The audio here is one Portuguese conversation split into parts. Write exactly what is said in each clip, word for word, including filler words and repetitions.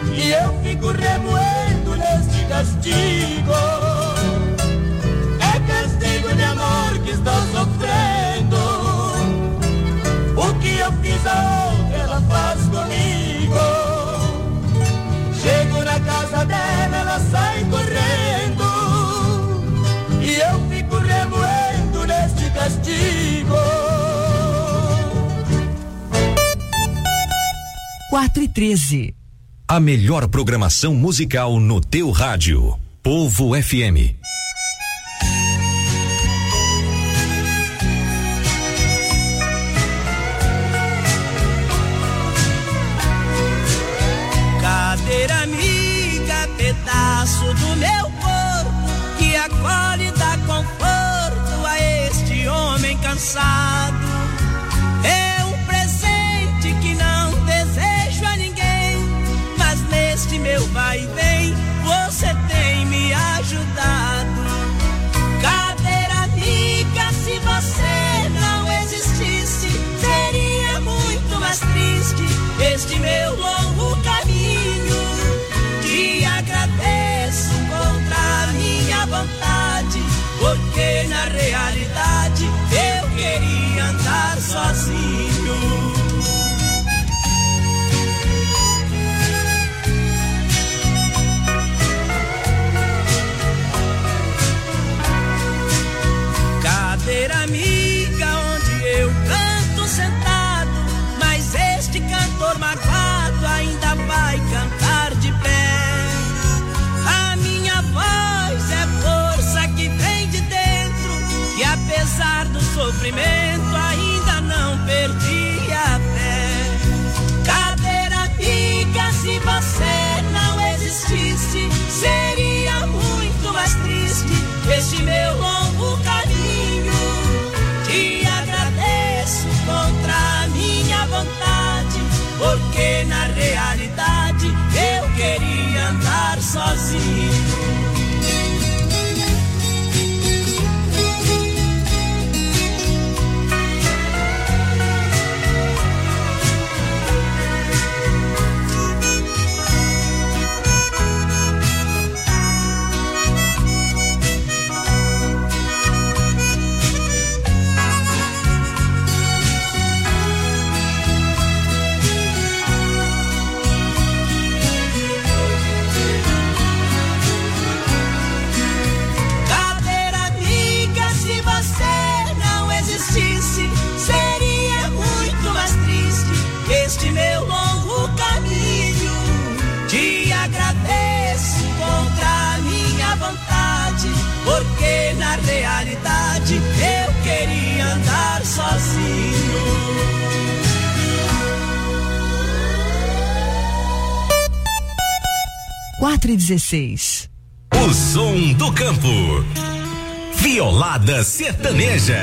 e eu fico remoendo neste castigo. É castigo de amor que estou sofrendo. O que eu fiz a outra ela faz comigo. Chego na casa dela, ela sai correndo, e eu fico remoendo neste castigo. quatro e treze. A melhor programação musical no teu rádio. Povo F M. Cadeira amiga, pedaço do meu corpo, que acolhe e dá conforto a este homem cansado. É um presente que não desejo a ninguém, mas neste meu vai e vem você tem me ajudado. Cadeira amiga, se você não existisse, seria muito mais triste este meu longo caminho. Te agradeço contra a minha vontade, porque na realidade eu queria andar sozinho. Cadeira amiga, onde eu canto sentado, mas este cantor magoado ainda vai cantar de pé. A minha voz é força que vem de dentro, e apesar do sofrimento ainda não perdi a fé. Cadeira amiga, se você não existisse, seria muito mais triste este meu longo caminho. Te agradeço contra a minha vontade, porque na realidade eu queria andar sozinho. Seria muito mais triste este meu longo caminho. Te agradeço contra a minha vontade, porque na realidade eu queria andar sozinho. quatro e dezesseis. O som do campo. Violada sertaneja.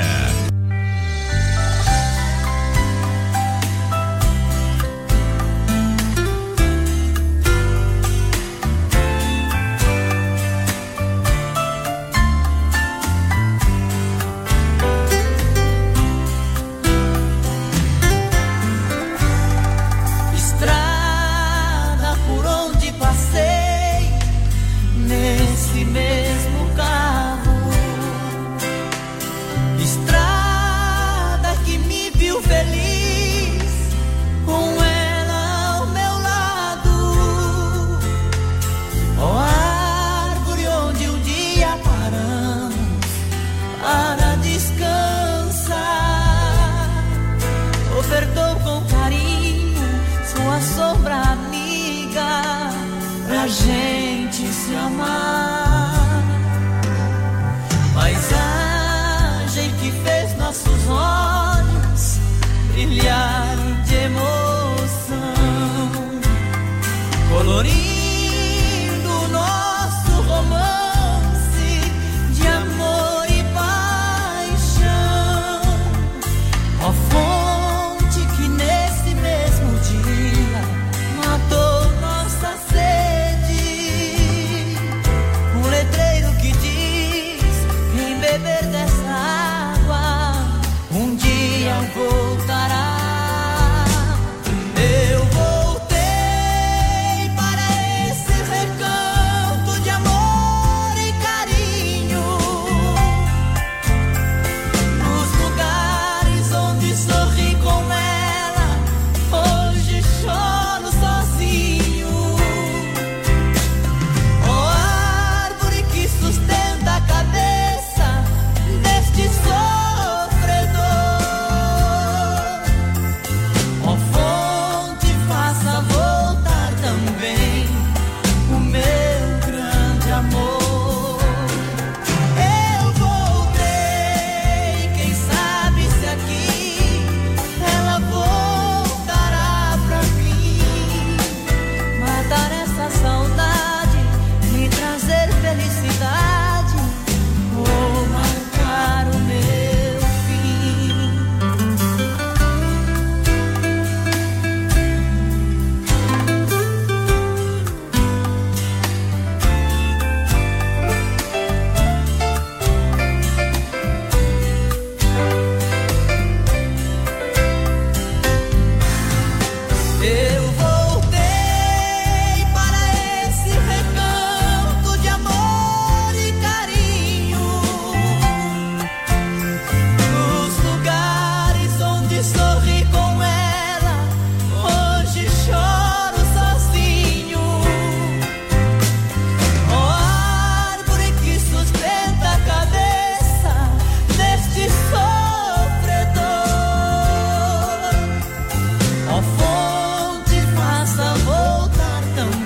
Voltará. Eu voltei para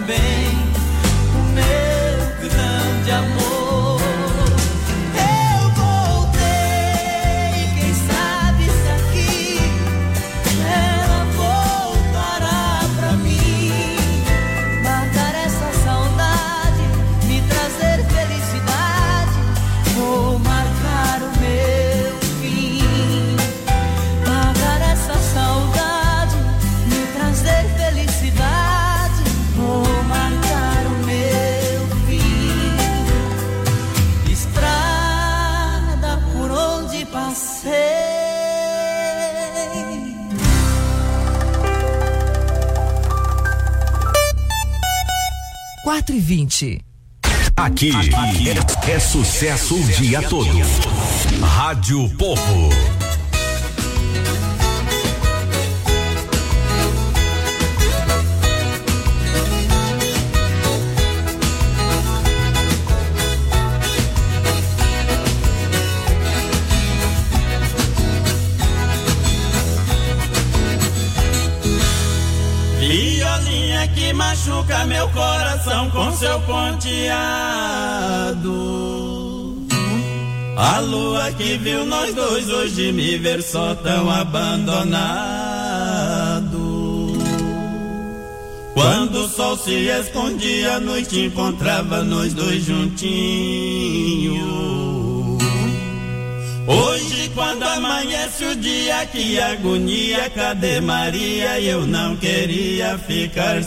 bem, o meu grande amor. Eu voltei, quem sabe se aqui ela voltará pra mim, matar essa saudade, me trazer felicidade, vou marcar o meu fim. Matar essa saudade, me trazer felicidade, vou marcar o meu fim. Estrada por onde passei, quatro e vinte. Aqui, aqui é, é sucesso o dia todo. Rádio Povo. Violinha que machuca meu coração com seu ponteado. A lua que viu nós dois hoje me ver só tão abandonado. Quando o sol se escondia, a noite encontrava nós dois juntinhos. Hoje quando amanhece o dia, que agonia, cadê Maria? Eu não queria ficar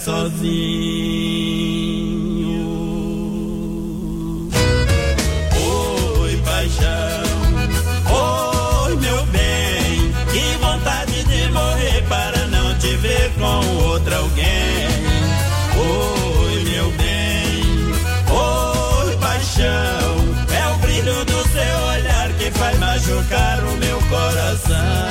sozinho. Oi, paixão, oi, meu bem, que vontade de morrer para não te ver com outro alguém. Oi, meu bem, oi, paixão, é o brilho do seu olhar que faz machucar o meu coração.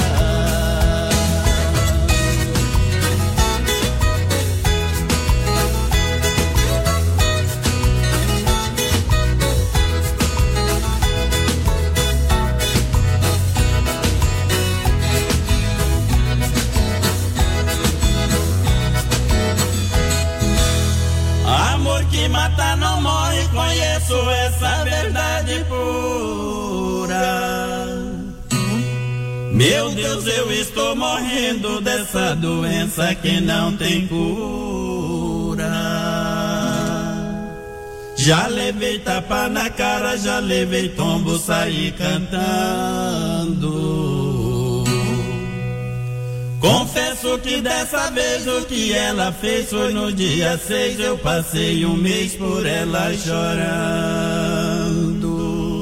Amor que mata não morre, conheço essa verdade pura. Meu Deus, eu estou morrendo dessa doença que não tem cura. Já levei tapa na cara, já levei tombo, saí cantando. Confesso que dessa vez o que ela fez foi no dia seis, eu passei um mês por ela chorando.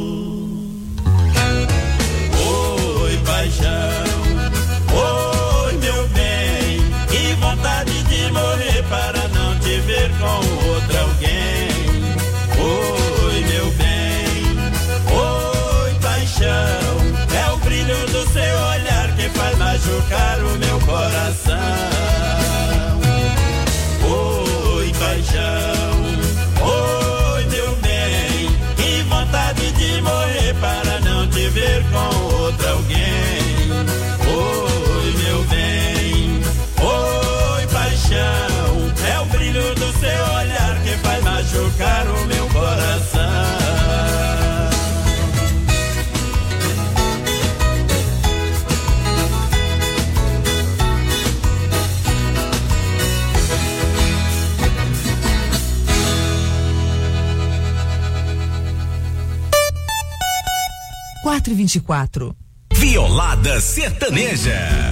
Paixão, oi, meu bem, que vontade de morrer para não te ver com outro alguém. Oi, meu bem, oi, paixão, é o brilho do seu olhar que faz machucar o meu coração. Oi, paixão, oi, meu bem, que vontade de morrer para não te ver com outro alguém. Oi, meu bem, oi, paixão, é o brilho do seu olhar que faz machucar o meu coração. quatro e vinte e quatro. Violada Sertaneja.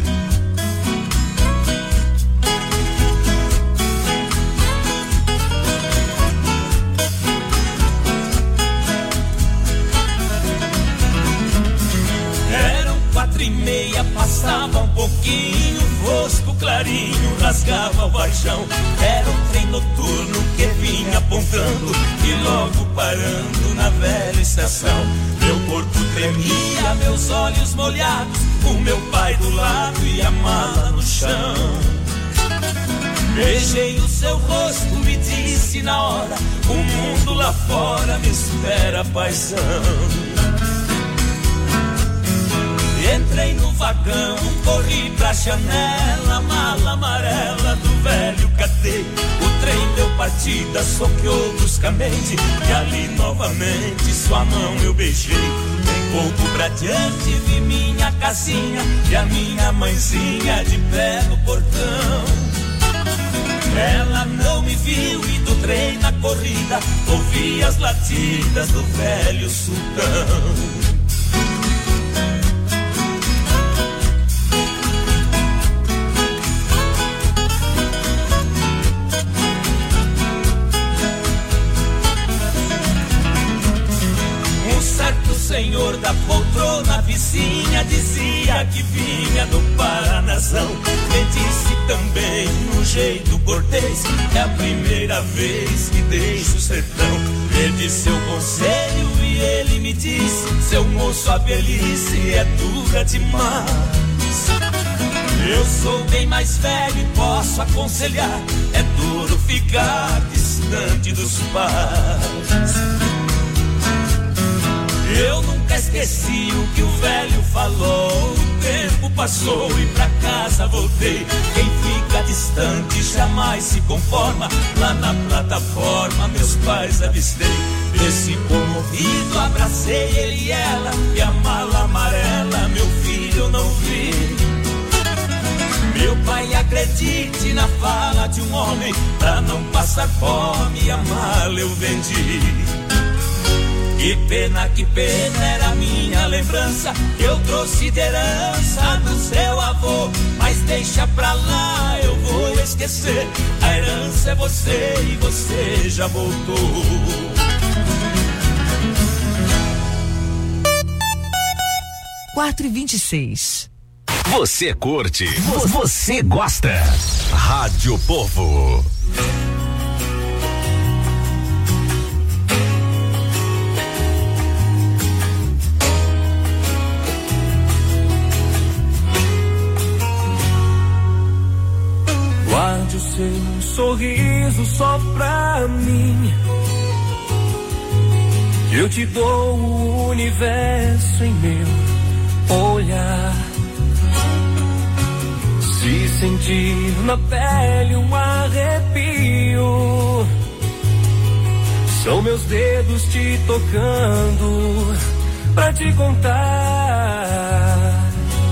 Eram quatro e meia, passava um pouquinho, rosto clarinho, rasgava o varjão. Era um trem noturno que vinha apontando e logo parando na velha estação. Meu corpo tremia, meus olhos molhados, o meu pai do lado e a mala no chão. Beijei o seu rosto e disse na hora: o mundo lá fora me espera, paizão. Entrei no vagão, corri pra janela, mala amarela do velho catei. O trem deu partida, soqueou bruscamente, e ali novamente sua mão eu beijei. Um pouco pra diante vi minha casinha e a minha mãezinha de pé no portão. Ela não me viu e do trem na corrida ouvi as latidas do velho sultão. Senhor da poltrona vizinha dizia que vinha do Paranazão. Me disse também num jeito cortês, é a primeira vez que deixo o sertão. Pedi seu conselho e ele me disse: seu moço, a velhice é dura demais. Eu sou bem mais velho e posso aconselhar, é duro ficar distante dos pais. Eu nunca esqueci o que o velho falou. O tempo passou e pra casa voltei. Quem fica distante jamais se conforma. Lá na plataforma meus pais avistei. Desci comovido, abracei ele e ela. E a mala amarela, meu filho, eu não vi. Meu pai, acredite na fala de um homem. Pra não passar fome, a mala eu vendi. Que pena, que pena, era minha lembrança que eu trouxe de herança do seu avô. Mas deixa pra lá, eu vou esquecer. A herança é você e você já voltou. quatro e vinte e seis. Você curte, você gosta. Rádio Povo. Guarde o seu sorriso só pra mim. Eu te dou o universo em meu olhar. Se sentir na pele um arrepio, são meus dedos te tocando pra te contar.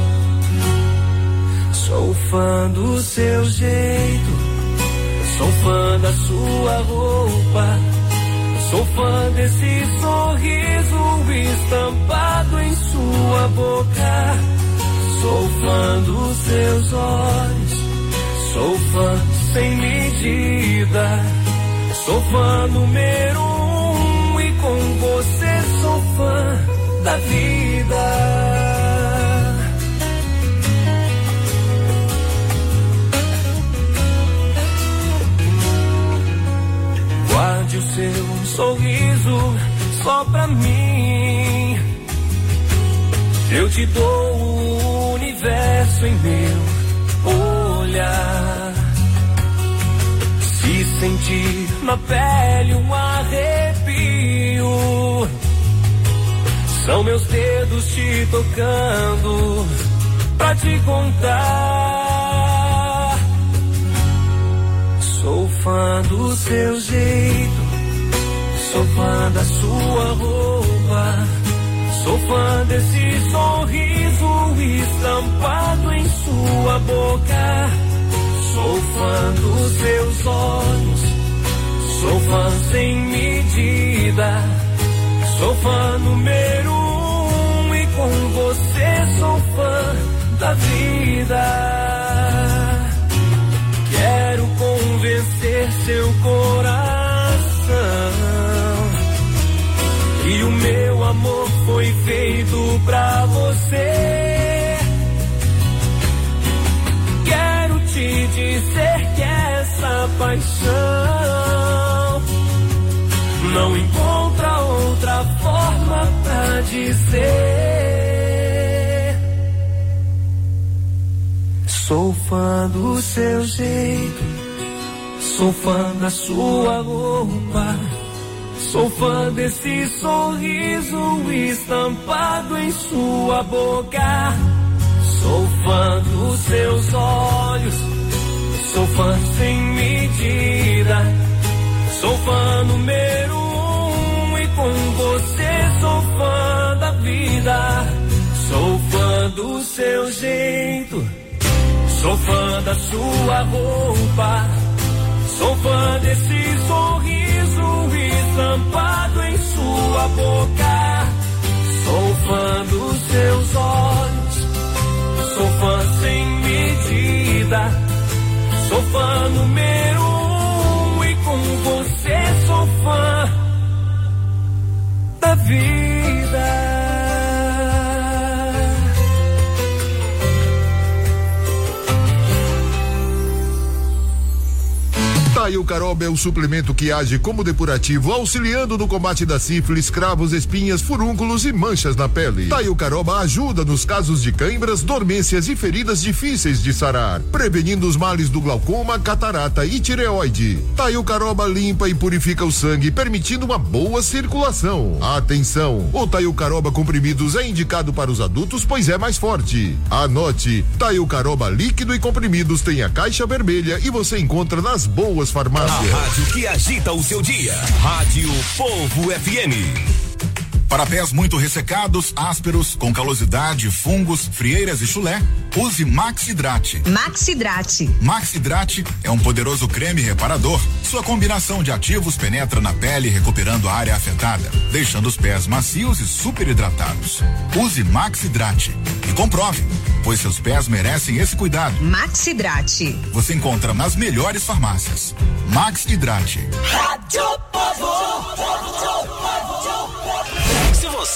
Sou fã do seu jeito, sou fã da sua roupa, sou fã desse sorriso estampado em sua boca. Sou fã dos seus olhos, sou fã sem medida, sou fã número um e com você sou fã da vida. Guarde o seu sorriso só pra mim. Eu te dou o universo em meu olhar. Se sentir na pele um arrepio, são meus dedos te tocando pra te contar. Sou fã do seu jeito, sou fã da sua roupa, sou fã desse sorriso estampado em sua boca. Sou fã dos seus olhos, sou fã sem medida, sou fã número um e com você sou fã da vida. Quero convencer seu coração que o meu amor foi feito pra você. Quero te dizer que essa paixão não encontra outra forma pra dizer. Sou fã do seu jeito, sou fã da sua roupa, Sou fã desse sorriso estampado em sua boca. Sou fã dos seus olhos. Sou fã sem medida. Sou fã número um e com você sou fã da vida. Sou fã do seu jeito. Sou fã da sua roupa. Sou fã desse sorriso estampado em sua boca. Sou fã dos seus olhos. Sou fã sem medida. Sou fã número um e com você sou fã da vida. Taio Caroba é o suplemento que age como depurativo, auxiliando no combate da sífilis, cravos, espinhas, furúnculos e manchas na pele. Taio Caroba ajuda nos casos de cãibras, dormências e feridas difíceis de sarar, prevenindo os males do glaucoma, catarata e tireoide. Taio Caroba limpa e purifica o sangue, permitindo uma boa circulação. Atenção, o Taio Caroba comprimidos é indicado para os adultos, pois é mais forte. Anote, Taio Caroba líquido e comprimidos tem a caixa vermelha e você encontra nas boas farmácias. A rádio que agita o seu dia. Rádio Povo F M. Para pés muito ressecados, ásperos, com calosidade, fungos, frieiras e chulé, use Max Hidrate. Max Hidrate. Max Hidrate é um poderoso creme reparador. Sua combinação de ativos penetra na pele, recuperando a área afetada, deixando os pés macios e super hidratados. Use Max Hidrate e comprove, pois seus pés merecem esse cuidado. Max Hidrate. Você encontra nas melhores farmácias. Max Hidrate. Rádio Povo.